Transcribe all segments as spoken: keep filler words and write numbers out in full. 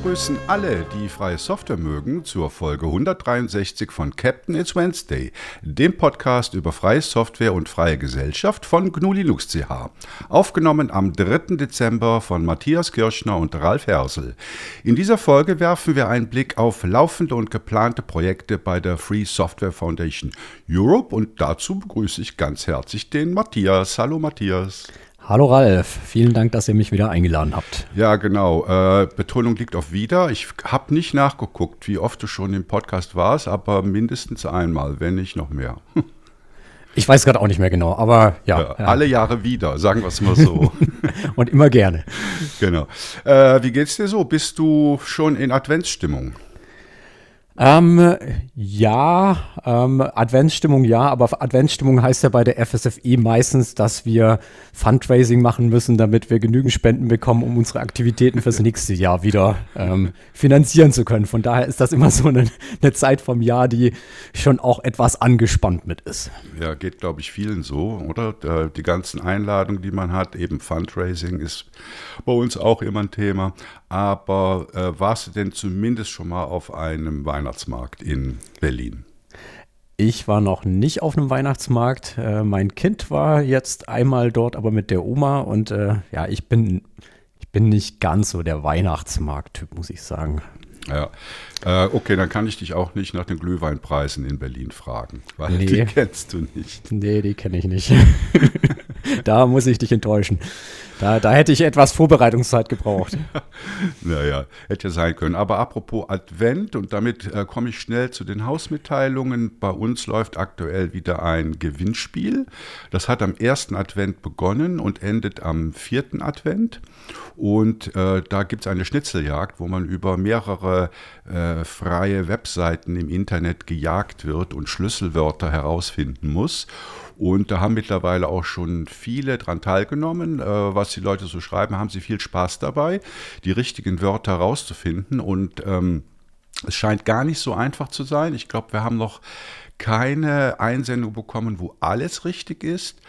begrüßen alle, die freie Software mögen, zur Folge hundertdreiundsechzig von Captain It's Wednesday, dem Podcast über freie Software und freie Gesellschaft von G N U Linux C H. Aufgenommen am dritten Dezember von Matthias Kirschner und Ralf Hersel. In dieser Folge werfen wir einen Blick auf laufende und geplante Projekte bei der Free Software Foundation Europe und dazu begrüße ich ganz herzlich den Matthias. Hallo Matthias. Hallo Ralf, vielen Dank, dass ihr mich wieder eingeladen habt. Ja, genau. Äh, Betonung liegt auf wieder. Ich habe nicht nachgeguckt, wie oft du schon im Podcast warst, aber mindestens einmal, wenn nicht noch mehr. Ich weiß gerade auch nicht mehr genau, aber ja. ja, ja. Alle Jahre wieder, sagen wir es mal so. Und immer gerne. Genau. Äh, wie geht's dir so? Bist du schon in Adventsstimmung? Ähm, ja, ähm, Adventsstimmung ja, aber Adventsstimmung heißt ja bei der F S F E meistens, dass wir Fundraising machen müssen, damit wir genügend Spenden bekommen, um unsere Aktivitäten fürs nächste Jahr wieder ähm, finanzieren zu können. Von daher ist das immer so eine, eine Zeit vom Jahr, die schon auch etwas angespannt mit ist. Ja, geht glaube ich vielen so, oder? Die ganzen Einladungen, die man hat, eben Fundraising ist bei uns auch immer ein Thema. Aber äh, warst du denn zumindest schon mal auf einem Weihnachtsmarkt in Berlin? Ich war noch nicht auf einem Weihnachtsmarkt. Äh, mein Kind war jetzt einmal dort, aber mit der Oma. Und äh, ja, ich bin, ich bin nicht ganz so der Weihnachtsmarkt-Typ, muss ich sagen. Ja, äh, okay, dann kann ich dich auch nicht nach den Glühweinpreisen in Berlin fragen, weil nee. die kennst du nicht. Nee, die kenne ich nicht. Da muss ich dich enttäuschen. Da, da hätte ich etwas Vorbereitungszeit gebraucht. Naja, hätte ja sein können. Aber apropos Advent, und damit äh, komme ich schnell zu den Hausmitteilungen. Bei uns läuft aktuell wieder ein Gewinnspiel. Das hat am ersten Advent begonnen und endet am vierten Advent. Und äh, da gibt es eine Schnitzeljagd, wo man über mehrere äh, freie Webseiten im Internet gejagt wird und Schlüsselwörter herausfinden muss. Und da haben mittlerweile auch schon viele dran teilgenommen. Äh, was die Leute so schreiben, haben sie viel Spaß dabei, die richtigen Wörter herauszufinden. Und ähm, es scheint gar nicht so einfach zu sein. Ich glaube, wir haben noch keine Einsendung bekommen, wo alles richtig ist.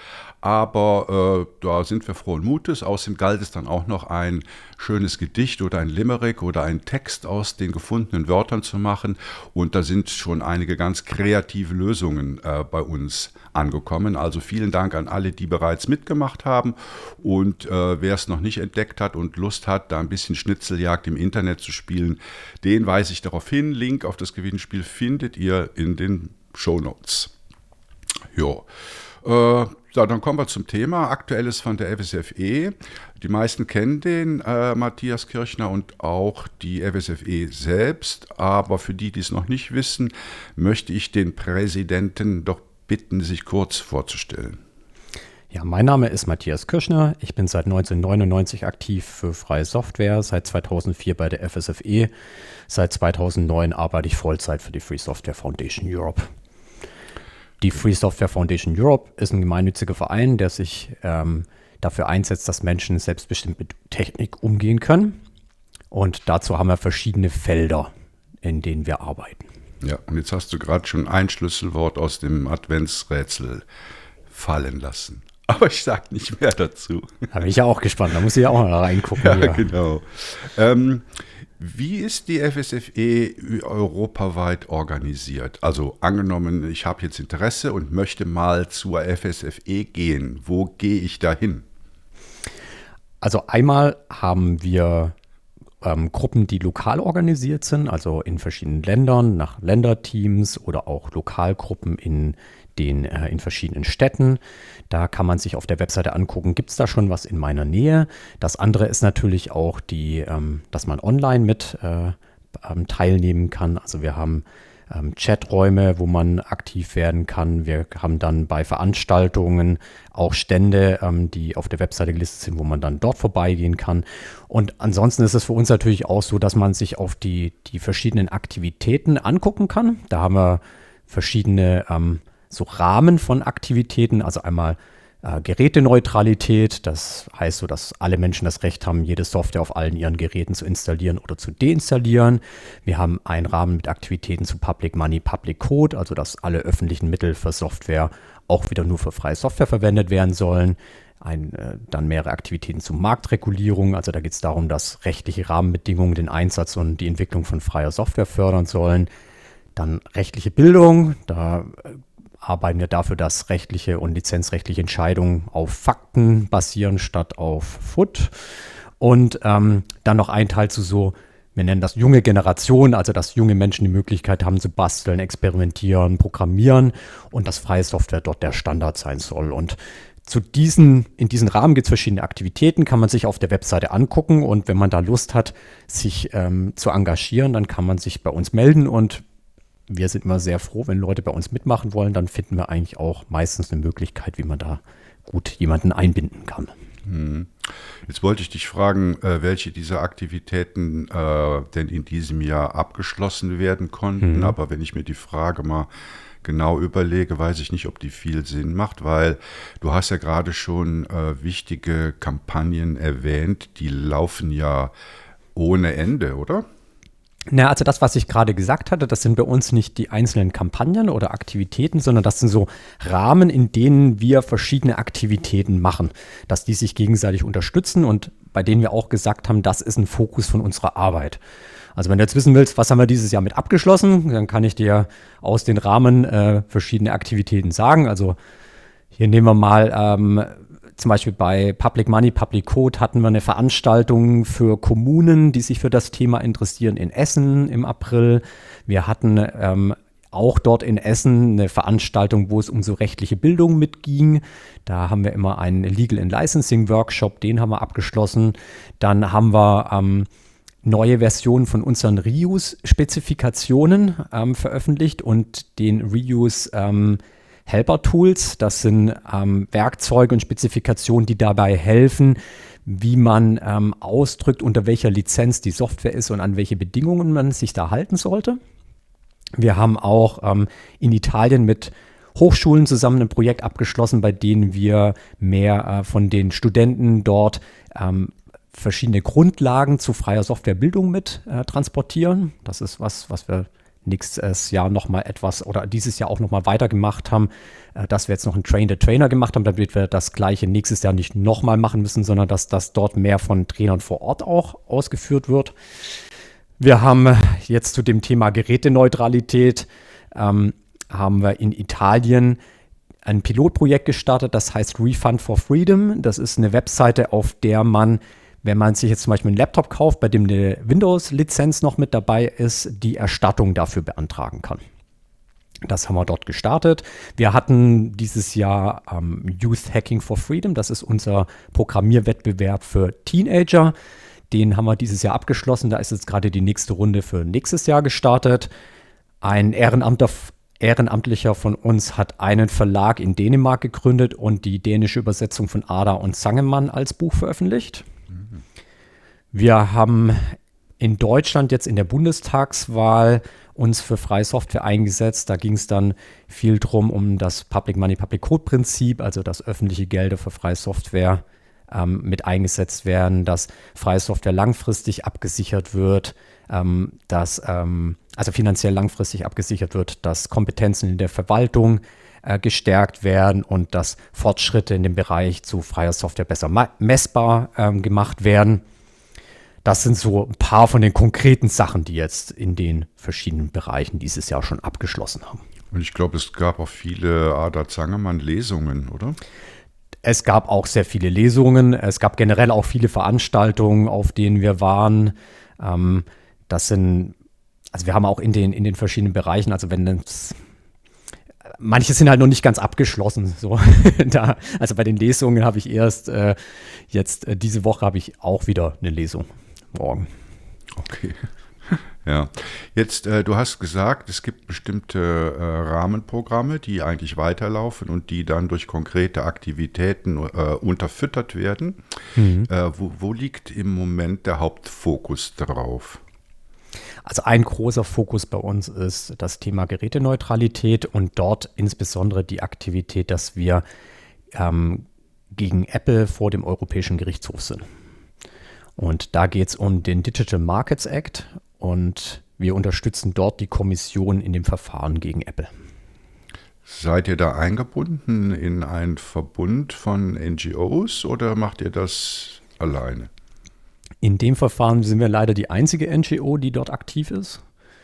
Aber äh, da sind wir frohen Mutes. Außerdem galt es dann auch noch ein schönes Gedicht oder ein Limerick oder einen Text aus den gefundenen Wörtern zu machen. Und da sind schon einige ganz kreative Lösungen äh, bei uns angekommen. Also vielen Dank an alle, die bereits mitgemacht haben. Und äh, wer es noch nicht entdeckt hat und Lust hat, da ein bisschen Schnitzeljagd im Internet zu spielen, den weise ich darauf hin. Link auf das Gewinnspiel findet ihr in den Shownotes. Ja, äh, ja, dann kommen wir zum Thema. Aktuelles von der F S F E. Die meisten kennen den äh, Matthias Kirschner und auch die F S F E selbst. Aber für die, die es noch nicht wissen, möchte ich den Präsidenten doch bitten, sich kurz vorzustellen. Ja, mein Name ist Matthias Kirschner. Ich bin seit neunzehnhundertneunundneunzig aktiv für freie Software, seit zweitausendvier bei der F S F E. Seit zweitausendneun arbeite ich Vollzeit für die Free Software Foundation Europe. Die Free Software Foundation Europe ist ein gemeinnütziger Verein, der sich ähm, dafür einsetzt, dass Menschen selbstbestimmt mit Technik umgehen können. Und dazu haben wir verschiedene Felder, in denen wir arbeiten. Ja, und jetzt hast du gerade schon ein Schlüsselwort aus dem Adventsrätsel fallen lassen. Aber ich sage nicht mehr dazu. Da bin ich ja auch gespannt, da muss ich ja auch mal reingucken. Ja, hier. Genau. Ähm, wie ist die F S F E europaweit organisiert? Also angenommen, ich habe jetzt Interesse und möchte mal zur F S F E gehen. Wo gehe ich da hin? Also einmal haben wir ähm, Gruppen, die lokal organisiert sind, also in verschiedenen Ländern, nach Länderteams oder auch Lokalgruppen in den äh, in verschiedenen Städten. Da kann man sich auf der Webseite angucken, gibt es da schon was in meiner Nähe? Das andere ist natürlich auch, die, ähm, dass man online mit äh, ähm, teilnehmen kann. Also wir haben ähm, Chaträume, wo man aktiv werden kann. Wir haben dann bei Veranstaltungen auch Stände, ähm, die auf der Webseite gelistet sind, wo man dann dort vorbeigehen kann. Und ansonsten ist es für uns natürlich auch so, dass man sich auf die, die verschiedenen Aktivitäten angucken kann. Da haben wir verschiedene ähm, so Rahmen von Aktivitäten, also einmal äh, Geräteneutralität. Das heißt so, dass alle Menschen das Recht haben, jede Software auf allen ihren Geräten zu installieren oder zu deinstallieren. Wir haben einen Rahmen mit Aktivitäten zu Public Money, Public Code, also dass alle öffentlichen Mittel für Software auch wieder nur für freie Software verwendet werden sollen. Ein, äh, dann mehrere Aktivitäten zu Marktregulierung, also da geht es darum, dass rechtliche Rahmenbedingungen den Einsatz und die Entwicklung von freier Software fördern sollen. Dann rechtliche Bildung, da äh, arbeiten wir dafür, dass rechtliche und lizenzrechtliche Entscheidungen auf Fakten basieren statt auf F U D. Und ähm, dann noch ein Teil zu so, wir nennen das junge Generation, also dass junge Menschen die Möglichkeit haben zu basteln, experimentieren, programmieren und dass freie Software dort der Standard sein soll. Und zu diesen, in diesen Rahmen gibt es verschiedene Aktivitäten, kann man sich auf der Webseite angucken und wenn man da Lust hat, sich ähm, zu engagieren, dann kann man sich bei uns melden und wir sind immer sehr froh, wenn Leute bei uns mitmachen wollen, dann finden wir eigentlich auch meistens eine Möglichkeit, wie man da gut jemanden einbinden kann. Jetzt wollte ich dich fragen, welche dieser Aktivitäten äh, denn in diesem Jahr abgeschlossen werden konnten, mhm. aber wenn ich mir die Frage mal genau überlege, weiß ich nicht, ob die viel Sinn macht, weil du hast ja gerade schon äh, wichtige Kampagnen erwähnt, die laufen ja ohne Ende, oder? Na, also das, was ich gerade gesagt hatte, das sind bei uns nicht die einzelnen Kampagnen oder Aktivitäten, sondern das sind so Rahmen, in denen wir verschiedene Aktivitäten machen, dass die sich gegenseitig unterstützen und bei denen wir auch gesagt haben, das ist ein Fokus von unserer Arbeit. Also wenn du jetzt wissen willst, was haben wir dieses Jahr mit abgeschlossen, dann kann ich dir aus den Rahmen äh, verschiedene Aktivitäten sagen. Also hier nehmen wir mal ähm, zum Beispiel bei Public Money, Public Code hatten wir eine Veranstaltung für Kommunen, die sich für das Thema interessieren in Essen im April. Wir hatten ähm, auch dort in Essen eine Veranstaltung, wo es um so rechtliche Bildung mitging. Da haben wir immer einen Legal and Licensing Workshop, den haben wir abgeschlossen. Dann haben wir ähm, neue Versionen von unseren Reuse-Spezifikationen ähm, veröffentlicht und den Reuse ähm, Helper-Tools, das sind ähm, Werkzeuge und Spezifikationen, die dabei helfen, wie man ähm, ausdrückt, unter welcher Lizenz die Software ist und an welche Bedingungen man sich da halten sollte. Wir haben auch ähm, in Italien mit Hochschulen zusammen ein Projekt abgeschlossen, bei denen wir mehr äh, von den Studenten dort ähm, verschiedene Grundlagen zu freier Softwarebildung mit äh, transportieren. Das ist was, was wir nächstes Jahr nochmal etwas oder dieses Jahr auch nochmal weitergemacht haben, äh, dass wir jetzt noch einen Train-the-Trainer gemacht haben, damit wir das Gleiche nächstes Jahr nicht nochmal machen müssen, sondern dass das dort mehr von Trainern vor Ort auch ausgeführt wird. Wir haben jetzt zu dem Thema Geräteneutralität, ähm, haben wir in Italien ein Pilotprojekt gestartet, das heißt Refund for Freedom. Das ist eine Webseite, auf der man, wenn man sich jetzt zum Beispiel einen Laptop kauft, bei dem eine Windows-Lizenz noch mit dabei ist, die Erstattung dafür beantragen kann. Das haben wir dort gestartet. Wir hatten dieses Jahr ähm, Youth Hacking for Freedom. Das ist unser Programmierwettbewerb für Teenager. Den haben wir dieses Jahr abgeschlossen. Da ist jetzt gerade die nächste Runde für nächstes Jahr gestartet. Ein Ehrenamter, Ehrenamtlicher von uns hat einen Verlag in Dänemark gegründet und die dänische Übersetzung von Ada und Sangemann als Buch veröffentlicht. Mhm. Wir haben in Deutschland jetzt in der Bundestagswahl uns für freie Software eingesetzt. Da ging es dann viel drum um das Public Money, Public Code Prinzip, also dass öffentliche Gelder für freie Software ähm, mit eingesetzt werden, dass freie Software langfristig abgesichert wird, ähm, dass ähm, also finanziell langfristig abgesichert wird, dass Kompetenzen in der Verwaltung äh, gestärkt werden und dass Fortschritte in dem Bereich zu freier Software besser ma- messbar ähm, gemacht werden. Das sind so ein paar von den konkreten Sachen, die jetzt in den verschiedenen Bereichen dieses Jahr schon abgeschlossen haben. Und ich glaube, es gab auch viele Ada Zangemann-Lesungen, oder? Es gab auch sehr viele Lesungen. Es gab generell auch viele Veranstaltungen, auf denen wir waren. Ähm, das sind, also wir haben auch in den, in den verschiedenen Bereichen, also wenn das, manche sind halt noch nicht ganz abgeschlossen. So. da, also bei den Lesungen habe ich erst, äh, jetzt äh, diese Woche habe ich auch wieder eine Lesung. Morgen. Okay. Ja, jetzt, äh, du hast gesagt, es gibt bestimmte äh, Rahmenprogramme, die eigentlich weiterlaufen und die dann durch konkrete Aktivitäten äh, unterfüttert werden. Mhm. Äh, wo, wo liegt im Moment der Hauptfokus drauf? Also ein großer Fokus bei uns ist das Thema Geräteneutralität und dort insbesondere die Aktivität, dass wir ähm, gegen Apple vor dem Europäischen Gerichtshof sind. Und da geht es um den Digital Markets Act und wir unterstützen dort die Kommission in dem Verfahren gegen Apple. Seid ihr da eingebunden in einen Verbund von N G Os oder macht ihr das alleine? In dem Verfahren sind wir leider die einzige N G O, die dort aktiv ist.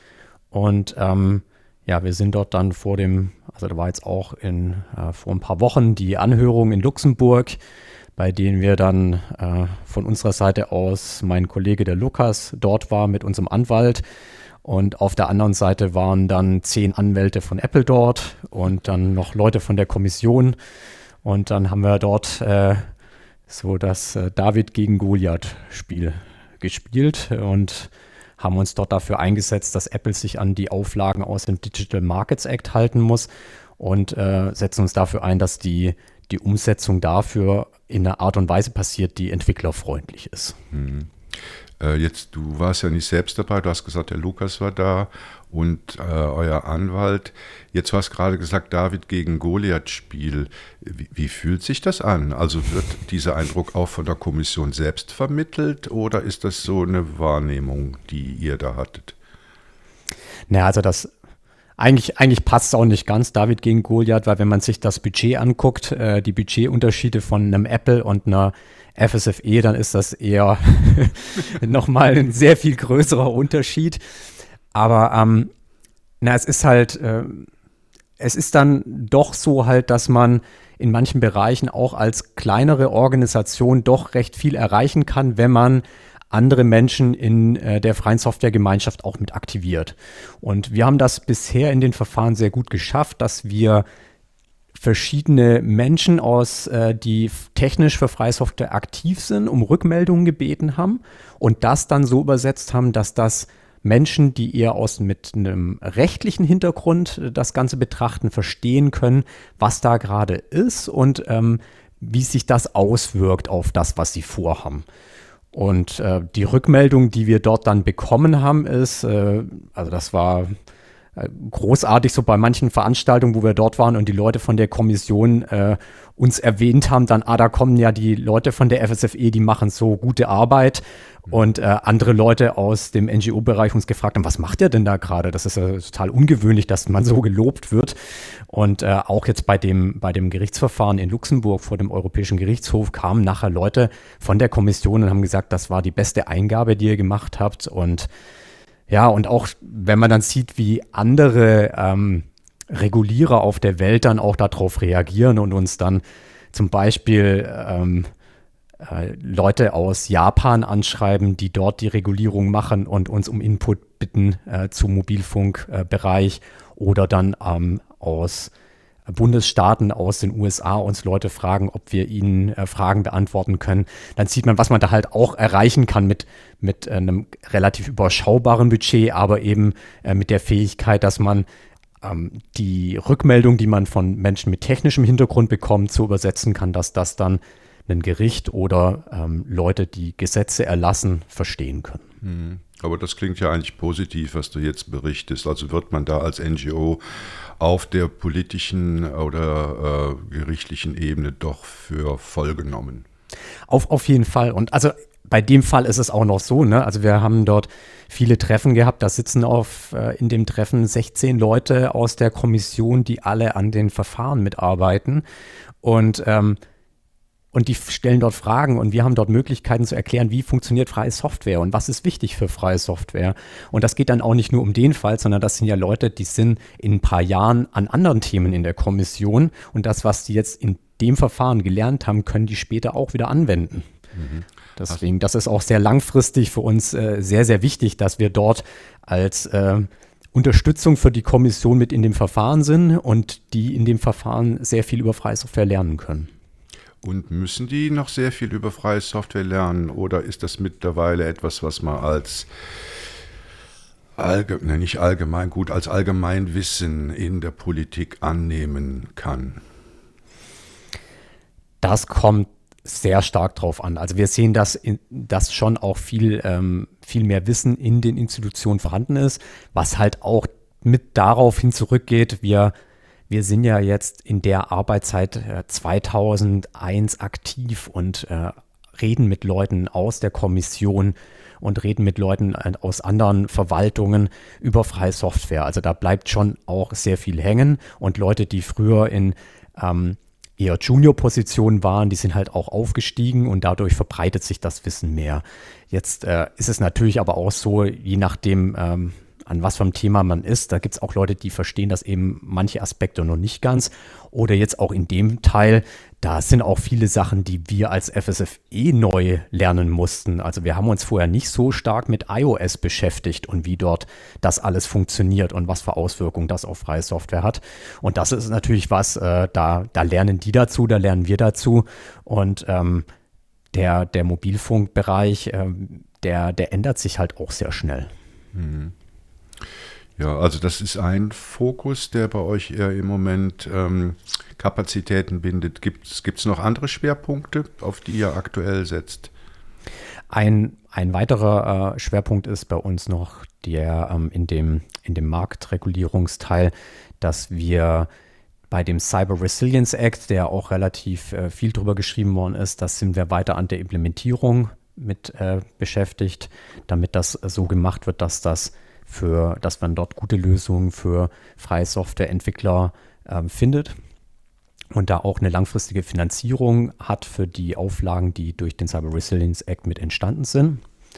Und ähm, ja, wir sind dort dann vor dem, also da war jetzt auch in, äh, vor ein paar Wochen die Anhörung in Luxemburg, bei denen wir dann äh, von unserer Seite aus, mein Kollege der Lukas dort war mit unserem Anwalt. Und auf der anderen Seite waren dann zehn Anwälte von Apple dort und dann noch Leute von der Kommission. Und dann haben wir dort äh, so das äh, David gegen Goliath-Spiel gespielt und haben uns dort dafür eingesetzt, dass Apple sich an die Auflagen aus dem Digital Markets Act halten muss und äh, setzen uns dafür ein, dass die, die Umsetzung dafür in einer Art und Weise passiert, die entwicklerfreundlich ist. Mhm. Jetzt, du warst ja nicht selbst dabei, du hast gesagt, der Lukas war da und äh, euer Anwalt. Jetzt hast du gerade gesagt, David gegen Goliath-Spiel. Wie, wie fühlt sich das an? Also wird dieser Eindruck auch von der Kommission selbst vermittelt oder ist das so eine Wahrnehmung, die ihr da hattet? Naja, also das Eigentlich, eigentlich passt es auch nicht ganz, David gegen Goliath, weil wenn man sich das Budget anguckt, äh, die Budgetunterschiede von einem Apple und einer F S F E, dann ist das eher nochmal ein sehr viel größerer Unterschied. Aber ähm, na, es ist halt, äh, es ist dann doch so halt, dass man in manchen Bereichen auch als kleinere Organisation doch recht viel erreichen kann, wenn man andere Menschen in äh, der freien Softwaregemeinschaft auch mit aktiviert. Und wir haben das bisher in den Verfahren sehr gut geschafft, dass wir verschiedene Menschen aus, äh, die technisch für freie Software aktiv sind, um Rückmeldungen gebeten haben und das dann so übersetzt haben, dass das Menschen, die eher aus mit einem rechtlichen Hintergrund das Ganze betrachten, verstehen können, was da gerade ist und ähm, wie sich das auswirkt auf das, was sie vorhaben. Und äh, die Rückmeldung, die wir dort dann bekommen haben, ist, äh, also das war äh, großartig so bei manchen Veranstaltungen, wo wir dort waren und die Leute von der Kommission äh, uns erwähnt haben, dann, ah, da kommen ja die Leute von der F S F E, die machen so gute Arbeit. Und äh, andere Leute aus dem N G O-Bereich uns gefragt haben, was macht ihr denn da gerade? Das ist ja total ungewöhnlich, dass man so gelobt wird. Und äh, auch jetzt bei dem, bei dem Gerichtsverfahren in Luxemburg vor dem Europäischen Gerichtshof kamen nachher Leute von der Kommission und haben gesagt, das war die beste Eingabe, die ihr gemacht habt. Und ja, und auch wenn man dann sieht, wie andere ähm, Regulierer auf der Welt dann auch darauf reagieren und uns dann zum Beispiel ähm, Leute aus Japan anschreiben, die dort die Regulierung machen und uns um Input bitten äh, zum Mobilfunkbereich äh, oder dann ähm, aus Bundesstaaten aus den U S A uns Leute fragen, ob wir ihnen äh, Fragen beantworten können. Dann sieht man, was man da halt auch erreichen kann mit, mit äh, einem relativ überschaubaren Budget, aber eben äh, mit der Fähigkeit, dass man ähm, die Rückmeldung, die man von Menschen mit technischem Hintergrund bekommt, so übersetzen kann, dass das dann ein Gericht oder ähm, Leute, die Gesetze erlassen, verstehen können. Aber das klingt ja eigentlich positiv, was du jetzt berichtest. Also wird man da als N G O auf der politischen oder äh, gerichtlichen Ebene doch für voll genommen? Auf, auf jeden Fall. Und also bei dem Fall ist es auch noch so, ne? Also wir haben dort viele Treffen gehabt. Da sitzen auf, äh, in dem Treffen sechzehn Leute aus der Kommission, die alle an den Verfahren mitarbeiten. Und ähm, Und die stellen dort Fragen und wir haben dort Möglichkeiten zu erklären, wie funktioniert freie Software und was ist wichtig für freie Software. Und das geht dann auch nicht nur um den Fall, sondern das sind ja Leute, die sind in ein paar Jahren an anderen Themen in der Kommission und das, was die jetzt in dem Verfahren gelernt haben, können die später auch wieder anwenden. Mhm. Deswegen, das ist auch sehr langfristig für uns äh, sehr, sehr wichtig, dass wir dort als äh, Unterstützung für die Kommission mit in dem Verfahren sind und die in dem Verfahren sehr viel über freie Software lernen können. Und müssen die noch sehr viel über freie Software lernen oder ist das mittlerweile etwas, was man als allge- ne, nicht allgemein gut als Allgemeinwissen in der Politik annehmen kann? Das kommt sehr stark drauf an. Also wir sehen, dass, in, dass schon auch viel, ähm, viel mehr Wissen in den Institutionen vorhanden ist, was halt auch mit darauf hin zurückgeht, wir wir sind ja jetzt in der Arbeit seit äh, zweitausendeins aktiv und äh, reden mit Leuten aus der Kommission und reden mit Leuten aus anderen Verwaltungen über freie Software. Also da bleibt schon auch sehr viel hängen und Leute, die früher in ähm, eher Junior-Positionen waren, die sind halt auch aufgestiegen und dadurch verbreitet sich das Wissen mehr. Jetzt äh, ist es natürlich aber auch so, je nachdem, ähm, an was für ein Thema man ist, da gibt es auch Leute, die verstehen das eben manche Aspekte noch nicht ganz. Oder jetzt auch in dem Teil, da sind auch viele Sachen, die wir als F S F E neu lernen mussten. Also wir haben uns vorher nicht so stark mit iOS beschäftigt und wie dort das alles funktioniert und was für Auswirkungen das auf freie Software hat. Und das ist natürlich was, äh, da, da lernen die dazu, da lernen wir dazu. Und ähm, der, der Mobilfunkbereich, ähm, der, der ändert sich halt auch sehr schnell. Mhm. Ja, also das ist ein Fokus, der bei euch eher im Moment ähm, Kapazitäten bindet. Gibt es noch andere Schwerpunkte, auf die ihr aktuell setzt? Ein, ein weiterer äh, Schwerpunkt ist bei uns noch der ähm, in dem, in dem Marktregulierungsteil, dass wir bei dem Cyber Resilience Act, der auch relativ äh, viel drüber geschrieben worden ist, da sind wir weiter an der Implementierung mit äh, beschäftigt, damit das so gemacht wird, dass das für, dass man dort gute Lösungen für freie Softwareentwickler äh, findet und da auch eine langfristige Finanzierung hat für die Auflagen, die durch den Cyber Resilience Act mit entstanden sind.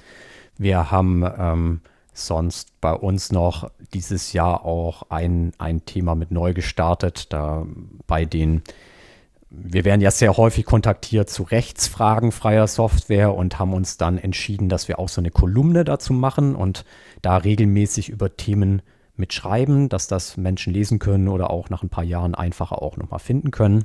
Wir haben ähm, sonst bei uns noch dieses Jahr auch ein, ein Thema mit neu gestartet, da bei den Wir werden ja sehr häufig kontaktiert zu Rechtsfragen freier Software und haben uns dann entschieden, dass wir auch so eine Kolumne dazu machen und da regelmäßig über Themen mitschreiben, dass das Menschen lesen können oder auch nach ein paar Jahren einfacher auch nochmal finden können.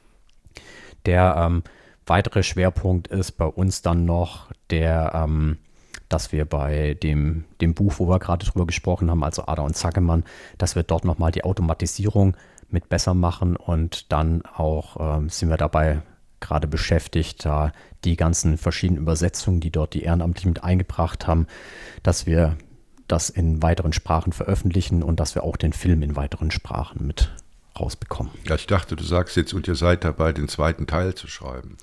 Der ähm, weitere Schwerpunkt ist bei uns dann noch der, ähm, dass wir bei dem, dem Buch, wo wir gerade drüber gesprochen haben, also Ada und Zackemann, dass wir dort nochmal die Automatisierung mit besser machen und dann auch ähm, sind wir dabei gerade beschäftigt, da die ganzen verschiedenen Übersetzungen, die dort die Ehrenamtlichen mit eingebracht haben, dass wir das in weiteren Sprachen veröffentlichen und dass wir auch den Film in weiteren Sprachen mit rausbekommen. Ja, ich dachte, du sagst jetzt, und ihr seid dabei, den zweiten Teil zu schreiben.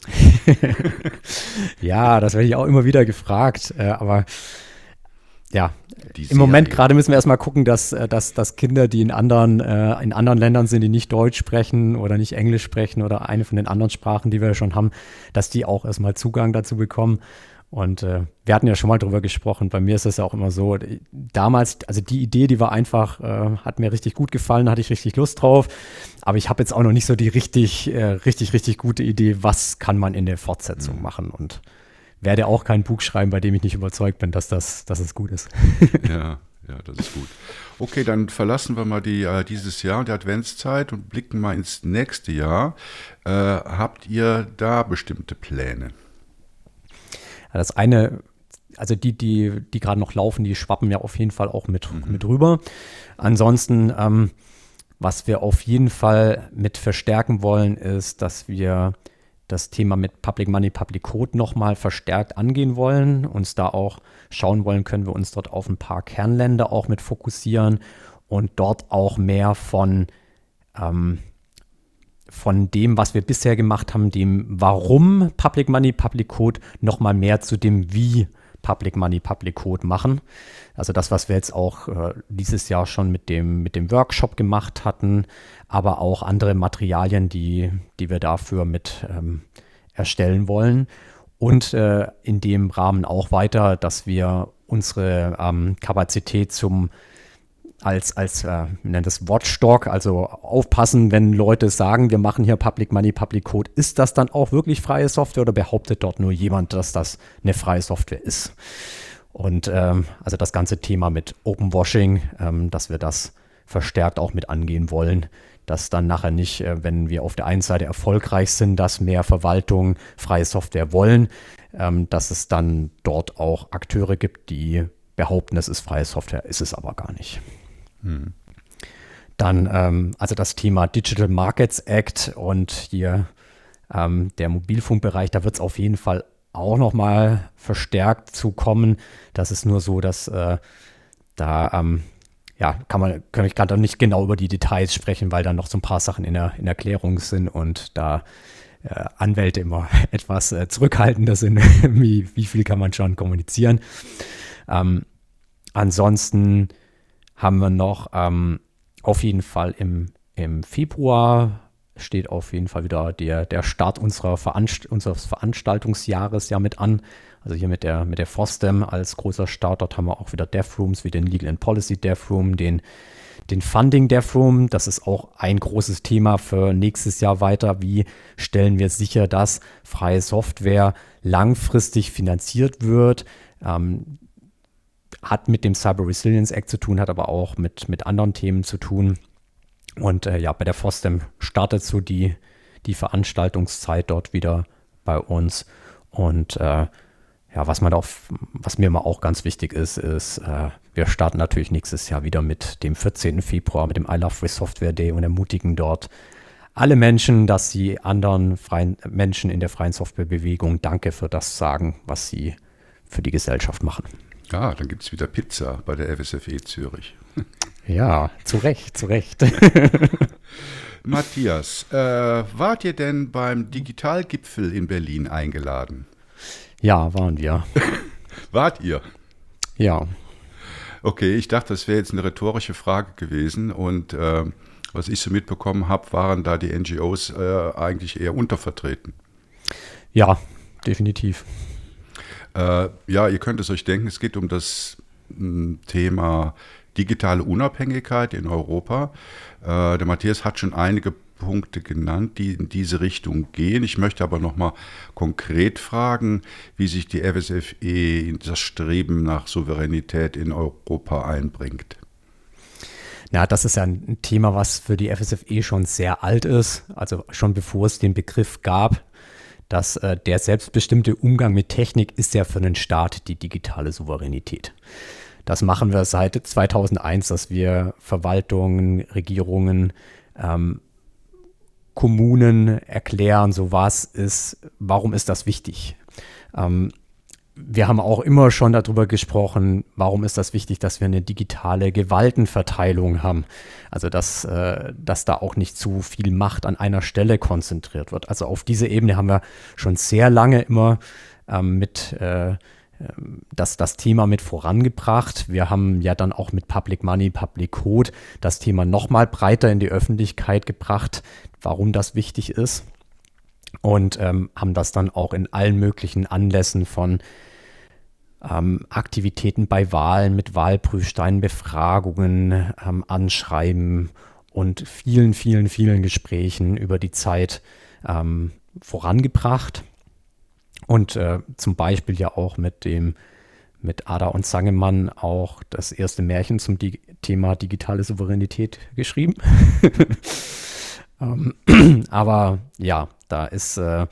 Ja, das werde ich auch immer wieder gefragt, äh, aber ja, Die im Moment Serie. gerade müssen wir erstmal gucken, dass, dass, dass Kinder, die in anderen, äh, in anderen Ländern sind, die nicht Deutsch sprechen oder nicht Englisch sprechen oder eine von den anderen Sprachen, die wir schon haben, dass die auch erstmal Zugang dazu bekommen. Und äh, wir hatten ja schon mal drüber gesprochen, bei mir ist es ja auch immer so, damals, also die Idee, die war einfach, äh, hat mir richtig gut gefallen, hatte ich richtig Lust drauf, aber ich habe jetzt auch noch nicht so die richtig, äh, richtig, richtig gute Idee, was kann man in der Fortsetzung mhm. machen und werde auch kein Buch schreiben, bei dem ich nicht überzeugt bin, dass das, dass es gut ist. Ja, ja, das ist gut. Okay, dann verlassen wir mal die, äh, dieses Jahr und die Adventszeit und blicken mal ins nächste Jahr. Äh, habt ihr da bestimmte Pläne? Das eine, also die, die, die gerade noch laufen, die schwappen ja auf jeden Fall auch mit, mhm. mit rüber. Ansonsten, ähm, was wir auf jeden Fall mit verstärken wollen, ist, dass wir das Thema mit Public Money, Public Code nochmal verstärkt angehen wollen, uns da auch schauen wollen, können wir uns dort auf ein paar Kernländer auch mit fokussieren und dort auch mehr von, ähm, von dem, was wir bisher gemacht haben, dem Warum Public Money, Public Code nochmal mehr zu dem Wie Public Money, Public Code machen. Also das, was wir jetzt auch äh, dieses Jahr schon mit dem, mit dem Workshop gemacht hatten, aber auch andere Materialien, die, die wir dafür mit ähm, erstellen wollen. Und äh, in dem Rahmen auch weiter, dass wir unsere ähm, Kapazität zum als, als äh, wir nennen das Watchdog, also aufpassen, wenn Leute sagen, wir machen hier Public Money, Public Code, ist das dann auch wirklich freie Software oder behauptet dort nur jemand, dass das eine freie Software ist? Und ähm, also das ganze Thema mit Open Washing, ähm, dass wir das verstärkt auch mit angehen wollen, dass dann nachher nicht, äh, wenn wir auf der einen Seite erfolgreich sind, dass mehr Verwaltungen freie Software wollen, ähm, dass es dann dort auch Akteure gibt, die behaupten, es ist freie Software, ist es aber gar nicht. Hm. Dann ähm, also das Thema Digital Markets Act und hier ähm, der Mobilfunkbereich, da wird es auf jeden Fall auch nochmal verstärkt zu kommen. Das ist nur so, dass äh, da ähm, ja, kann man, kann ich gerade nicht genau über die Details sprechen, weil da noch so ein paar Sachen in der, in Erklärung sind und da äh, Anwälte immer etwas äh, zurückhaltender sind, wie, wie viel kann man schon kommunizieren. Ähm, ansonsten haben wir noch ähm, auf jeden Fall im, im Februar steht auf jeden Fall wieder der, der Start unserer Veranst- unseres Veranstaltungsjahres ja mit an. Also hier mit der, mit der FOSDEM als großer Start. Dort haben wir auch wieder DevRooms wie den Legal and Policy DevRoom, den, den Funding DevRoom. Das ist auch ein großes Thema für nächstes Jahr weiter. Wie stellen wir sicher, dass freie Software langfristig finanziert wird? Ähm, hat mit dem Cyber Resilience Act zu tun, hat aber auch mit, mit anderen Themen zu tun. Und äh, ja, bei der FOSDEM startet so die, die Veranstaltungszeit dort wieder bei uns. Und äh, ja, was man auch, was mir immer auch ganz wichtig ist, ist, äh, wir starten natürlich nächstes Jahr wieder mit dem vierzehnten Februar, mit dem I Love Free Software Day und ermutigen dort alle Menschen, dass sie anderen freien Menschen in der freien Softwarebewegung Danke für das sagen, was sie für die Gesellschaft machen. Ja, dann gibt es wieder Pizza bei der F S F E Zürich. Ja, zu Recht, zu Recht. Matthias, äh, wart ihr denn beim Digitalgipfel in Berlin eingeladen? Ja, waren wir. Wart ihr? Ja. Okay, ich dachte, das wäre jetzt eine rhetorische Frage gewesen und äh, was ich so mitbekommen habe, waren da die N G Os äh, eigentlich eher untervertreten. Ja, definitiv. Äh, ja, ihr könnt es euch denken, es geht um das m, Thema digitale Unabhängigkeit in Europa. Äh, der Matthias hat schon einige Punkte genannt, die in diese Richtung gehen. Ich möchte aber nochmal konkret fragen, wie sich die F S F E in das Streben nach Souveränität in Europa einbringt. Ja, das ist ja ein Thema, was für die F S F E schon sehr alt ist, also schon bevor es den Begriff gab, dass äh, der selbstbestimmte Umgang mit Technik ist ja für einen Staat die digitale Souveränität. Das machen wir seit zweitausendeins, dass wir Verwaltungen, Regierungen, ähm, Kommunen erklären, so was ist, warum ist das wichtig? Ähm, wir haben auch immer schon darüber gesprochen, warum ist das wichtig, dass wir eine digitale Gewaltenverteilung haben. Also dass, äh, dass da auch nicht zu viel Macht an einer Stelle konzentriert wird. Also auf diese Ebene haben wir schon sehr lange immer ähm, mit äh, das, das Thema mit vorangebracht. Wir haben ja dann auch mit Public Money, Public Code das Thema nochmal breiter in die Öffentlichkeit gebracht, warum das wichtig ist. Und ähm, haben das dann auch in allen möglichen Anlässen von ähm, Aktivitäten bei Wahlen mit Wahlprüfsteinen, Befragungen, ähm, Anschreiben und vielen, vielen, vielen Gesprächen über die Zeit ähm, vorangebracht. Und äh, zum Beispiel ja auch mit dem mit Ada und Sangemann auch das erste Märchen zum Di- Thema digitale Souveränität geschrieben. ähm, aber ja, da ist äh,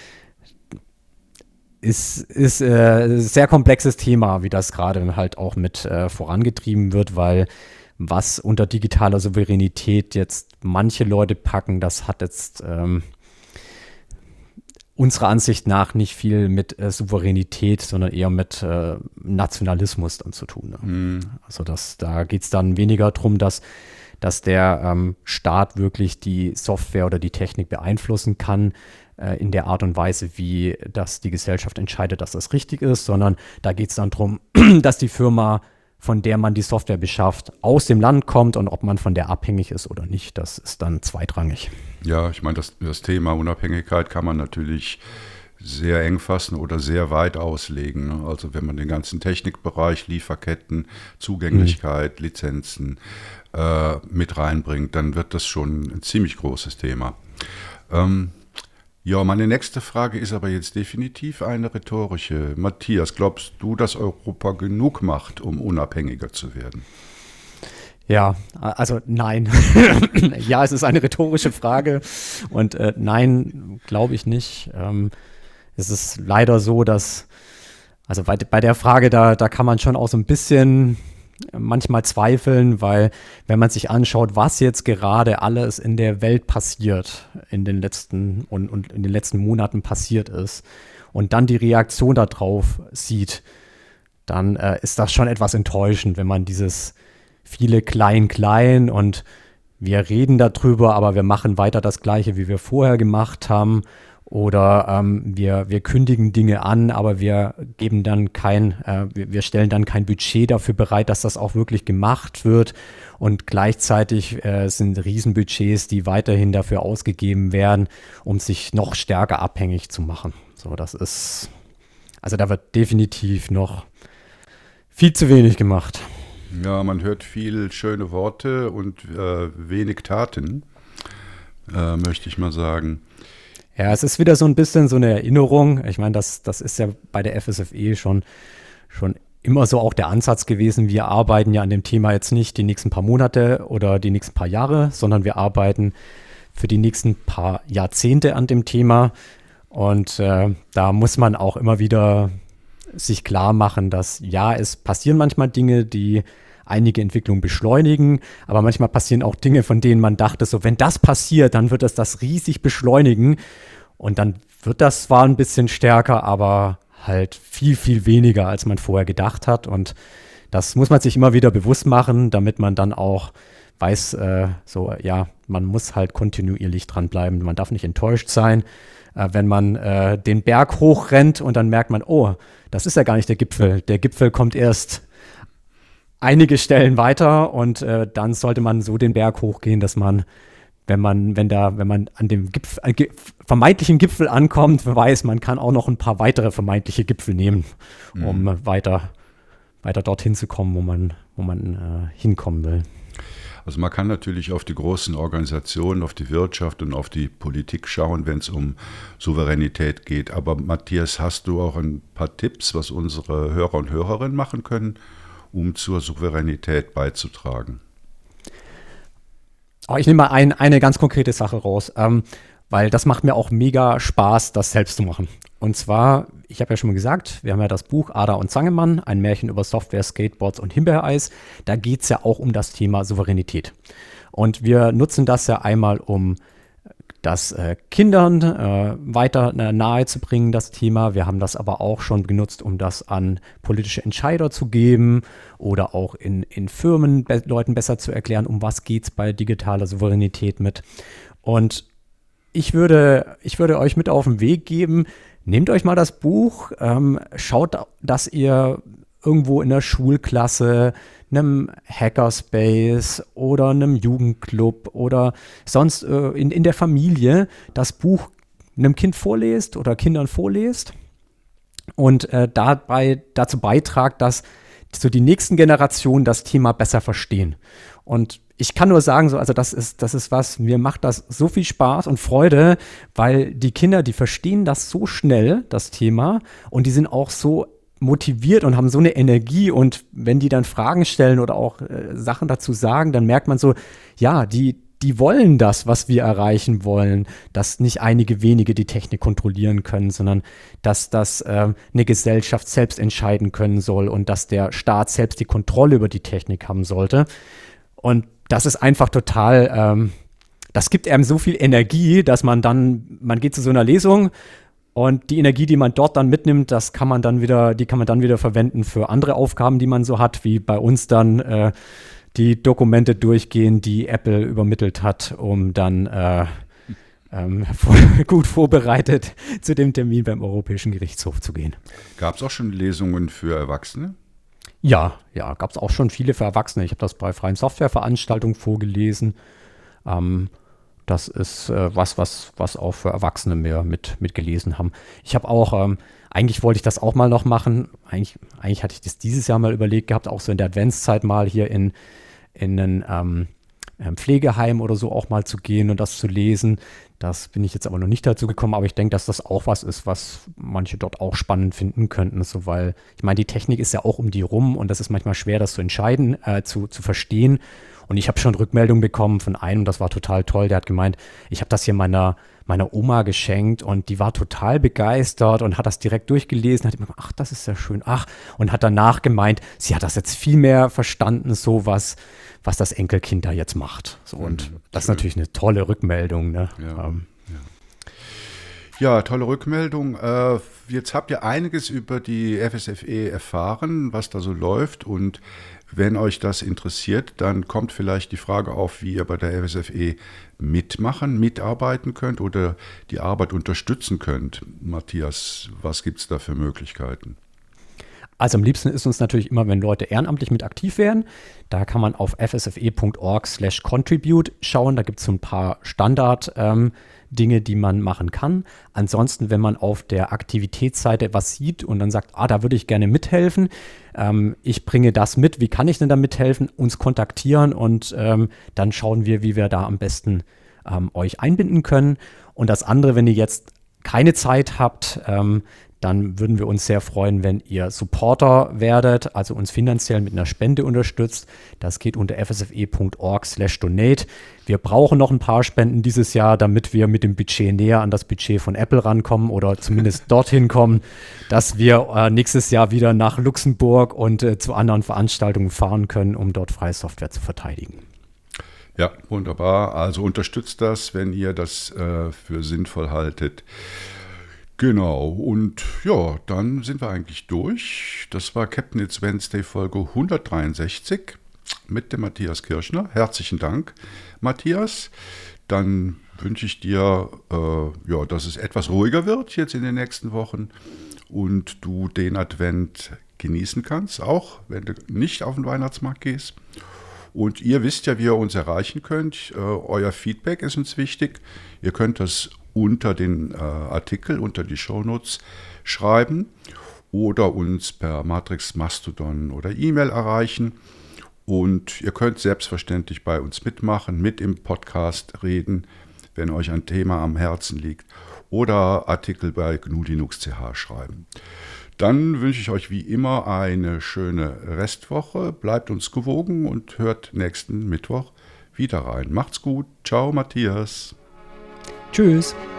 ist ist äh, sehr komplexes Thema, wie das gerade halt auch mit äh, vorangetrieben wird, weil was unter digitaler Souveränität jetzt manche Leute packen, das hat jetzt ähm, unserer Ansicht nach nicht viel mit äh, Souveränität, sondern eher mit äh, Nationalismus dann zu tun. Ne? Mhm. Also das, da geht es dann weniger darum, dass, dass der ähm, Staat wirklich die Software oder die Technik beeinflussen kann äh, in der Art und Weise, wie das die Gesellschaft entscheidet, dass das richtig ist, sondern da geht es dann darum, dass die Firma, von der man die Software beschafft, aus dem Land kommt und ob man von der abhängig ist oder nicht, das ist dann zweitrangig. Ja, ich meine, das, das Thema Unabhängigkeit kann man natürlich sehr eng fassen oder sehr weit auslegen. Ne? Also wenn man den ganzen Technikbereich, Lieferketten, Zugänglichkeit, mhm. Lizenzen äh, mit reinbringt, dann wird das schon ein ziemlich großes Thema. Ähm, ja, meine nächste Frage ist aber jetzt definitiv eine rhetorische. Matthias, glaubst du, dass Europa genug macht, um unabhängiger zu werden? Ja, also nein. Ja, es ist eine rhetorische Frage und äh, nein, glaube ich nicht. Ähm, es ist leider so, dass, also bei, bei der Frage, da, da kann man schon auch so ein bisschen manchmal zweifeln, weil wenn man sich anschaut, was jetzt gerade alles in der Welt passiert, in den letzten und, und in den letzten Monaten passiert ist und dann die Reaktion darauf sieht, dann äh, ist das schon etwas enttäuschend, wenn man dieses viele klein-klein und wir reden darüber, aber wir machen weiter das Gleiche, wie wir vorher gemacht haben. Oder ähm, wir, wir kündigen Dinge an, aber wir geben dann kein, äh, wir, wir stellen dann kein Budget dafür bereit, dass das auch wirklich gemacht wird. Und gleichzeitig äh, sind Riesenbudgets, die weiterhin dafür ausgegeben werden, um sich noch stärker abhängig zu machen. So, das ist, also da wird definitiv noch viel zu wenig gemacht. Ja, man hört viel schöne Worte und äh, wenig Taten, äh, möchte ich mal sagen. Ja, es ist wieder so ein bisschen so eine Erinnerung. Ich meine, das, das ist ja bei der F S F E schon, schon immer so auch der Ansatz gewesen. Wir arbeiten ja an dem Thema jetzt nicht die nächsten paar Monate oder die nächsten paar Jahre, sondern wir arbeiten für die nächsten paar Jahrzehnte an dem Thema. Und äh, da muss man auch immer wieder sich klar machen, dass ja, es passieren manchmal Dinge, die einige Entwicklungen beschleunigen, aber manchmal passieren auch Dinge, von denen man dachte, so wenn das passiert, dann wird das das riesig beschleunigen und dann wird das zwar ein bisschen stärker, aber halt viel, viel weniger, als man vorher gedacht hat und das muss man sich immer wieder bewusst machen, damit man dann auch weiß, äh, so ja, man muss halt kontinuierlich dranbleiben, man darf nicht enttäuscht sein, äh, wenn man äh, den Berg hochrennt und dann merkt man, oh, das ist ja gar nicht der Gipfel, der Gipfel kommt erst einige Stellen weiter und äh, dann sollte man so den Berg hochgehen, dass man, wenn man, wenn da, wenn man an dem Gipfel, äh, ge- vermeintlichen Gipfel ankommt, weiß, man kann auch noch ein paar weitere vermeintliche Gipfel nehmen, um mhm. äh, weiter, weiter dorthin zu kommen, wo man, wo man äh, hinkommen will. Also man kann natürlich auf die großen Organisationen, auf die Wirtschaft und auf die Politik schauen, wenn es um Souveränität geht. Aber Matthias, hast du auch ein paar Tipps, was unsere Hörer und Hörerinnen machen können, um zur Souveränität beizutragen? Oh, ich nehme mal ein, eine ganz konkrete Sache raus, ähm, weil das macht mir auch mega Spaß, das selbst zu machen. Und zwar, ich habe ja schon mal gesagt, wir haben ja das Buch Ada und Zangemann, ein Märchen über Software, Skateboards und Himbeereis. Da geht es ja auch um das Thema Souveränität. Und wir nutzen das ja einmal, um das äh, Kindern äh, weiter äh, nahe zu bringen, das Thema. Wir haben das aber auch schon genutzt, um das an politische Entscheider zu geben oder auch in, in Firmen be- Leuten besser zu erklären, um was geht es bei digitaler Souveränität mit. Und ich würde, ich würde euch mit auf den Weg geben, nehmt euch mal das Buch, ähm, schaut, dass ihr irgendwo in der Schulklasse, einem Hackerspace oder einem Jugendclub oder sonst äh, in, in der Familie das Buch einem Kind vorlest oder Kindern vorlest und äh, dabei dazu beitragt, dass so die nächsten Generationen das Thema besser verstehen. Und ich kann nur sagen, so, also das ist, das ist was, mir macht das so viel Spaß und Freude, weil die Kinder, die verstehen das so schnell, das Thema, und die sind auch so motiviert und haben so eine Energie, und wenn die dann Fragen stellen oder auch äh, Sachen dazu sagen, dann merkt man so, ja, die, die wollen das, was wir erreichen wollen, dass nicht einige wenige die Technik kontrollieren können, sondern dass das äh, eine Gesellschaft selbst entscheiden können soll und dass der Staat selbst die Kontrolle über die Technik haben sollte. Und das ist einfach total, ähm, das gibt einem so viel Energie, dass man dann, man geht zu so einer Lesung und die Energie, die man dort dann mitnimmt, das kann man dann wieder, die kann man dann wieder verwenden für andere Aufgaben, die man so hat, wie bei uns dann äh, die Dokumente durchgehen, die Apple übermittelt hat, um dann äh, ähm, gut vorbereitet zu dem Termin beim Europäischen Gerichtshof zu gehen. Gab es auch schon Lesungen für Erwachsene? Ja, ja, gab es auch schon viele für Erwachsene. Ich habe das bei freien Softwareveranstaltungen vorgelesen. Ähm, das ist äh, was, was, was auch für Erwachsene mehr mit, mit gelesen haben. Ich habe auch, ähm, eigentlich wollte ich das auch mal noch machen. Eigentlich, eigentlich hatte ich das dieses Jahr mal überlegt gehabt, auch so in der Adventszeit mal hier in, in ein ähm, Pflegeheim oder so auch mal zu gehen und das zu lesen. Das bin ich jetzt aber noch nicht dazu gekommen, aber ich denke, dass das auch was ist, was manche dort auch spannend finden könnten. So, weil, ich meine, die Technik ist ja auch um die rum und das ist manchmal schwer, das zu entscheiden, äh, zu, zu verstehen. Und ich habe schon Rückmeldungen bekommen von einem, das war total toll, der hat gemeint, ich habe das hier meiner, meiner Oma geschenkt und die war total begeistert und hat das direkt durchgelesen, hat immer gesagt, ach, das ist ja schön, ach, und hat danach gemeint, sie hat das jetzt viel mehr verstanden, so was, was das Enkelkind da jetzt macht. So, und mhm, das ist natürlich eine tolle Rückmeldung. Ne? Ja, ähm. ja. Ja, tolle Rückmeldung. Äh, jetzt habt ihr einiges über die F S F E erfahren, was da so läuft. Und wenn euch das interessiert, dann kommt vielleicht die Frage auf, wie ihr bei der F S F E mitmachen, mitarbeiten könnt oder die Arbeit unterstützen könnt. Matthias, was gibt es da für Möglichkeiten? Also am liebsten ist uns natürlich immer, wenn Leute ehrenamtlich mit aktiv werden. Da kann man auf f s f e punkt org slash contribute schauen. Da gibt es so ein paar Standard ähm, Dinge, die man machen kann. Ansonsten, wenn man auf der Aktivitätsseite was sieht und dann sagt, ah, da würde ich gerne mithelfen, ähm, ich bringe das mit, wie kann ich denn da mithelfen, uns kontaktieren und ähm, dann schauen wir, wie wir da am besten ähm, euch einbinden können. Und das andere, wenn ihr jetzt keine Zeit habt, ähm, dann würden wir uns sehr freuen, wenn ihr Supporter werdet, also uns finanziell mit einer Spende unterstützt. Das geht unter f s f e punkt org slash donate. Wir brauchen noch ein paar Spenden dieses Jahr, damit wir mit dem Budget näher an das Budget von Apple rankommen oder zumindest dorthin kommen, dass wir äh, nächstes Jahr wieder nach Luxemburg und äh, zu anderen Veranstaltungen fahren können, um dort freie Software zu verteidigen. Ja, wunderbar. Also unterstützt das, wenn ihr das äh, für sinnvoll haltet. Genau, und ja, dann sind wir eigentlich durch. Das war Captain It's Wednesday Folge hundertdreiundsechzig mit dem Matthias Kirschner. Herzlichen Dank, Matthias. Dann wünsche ich dir, äh, ja, dass es etwas ruhiger wird jetzt in den nächsten Wochen und du den Advent genießen kannst, auch wenn du nicht auf den Weihnachtsmarkt gehst. Und ihr wisst ja, wie ihr uns erreichen könnt. Äh, euer Feedback ist uns wichtig. Ihr könnt das unter den äh, Artikel, unter die Shownotes schreiben oder uns per Matrix, Mastodon oder E-Mail erreichen. Und ihr könnt selbstverständlich bei uns mitmachen, mit im Podcast reden, wenn euch ein Thema am Herzen liegt oder Artikel bei G N U Linux punkt c h schreiben. Dann wünsche ich euch wie immer eine schöne Restwoche. Bleibt uns gewogen und hört nächsten Mittwoch wieder rein. Macht's gut. Ciao, Matthias. Tschüss.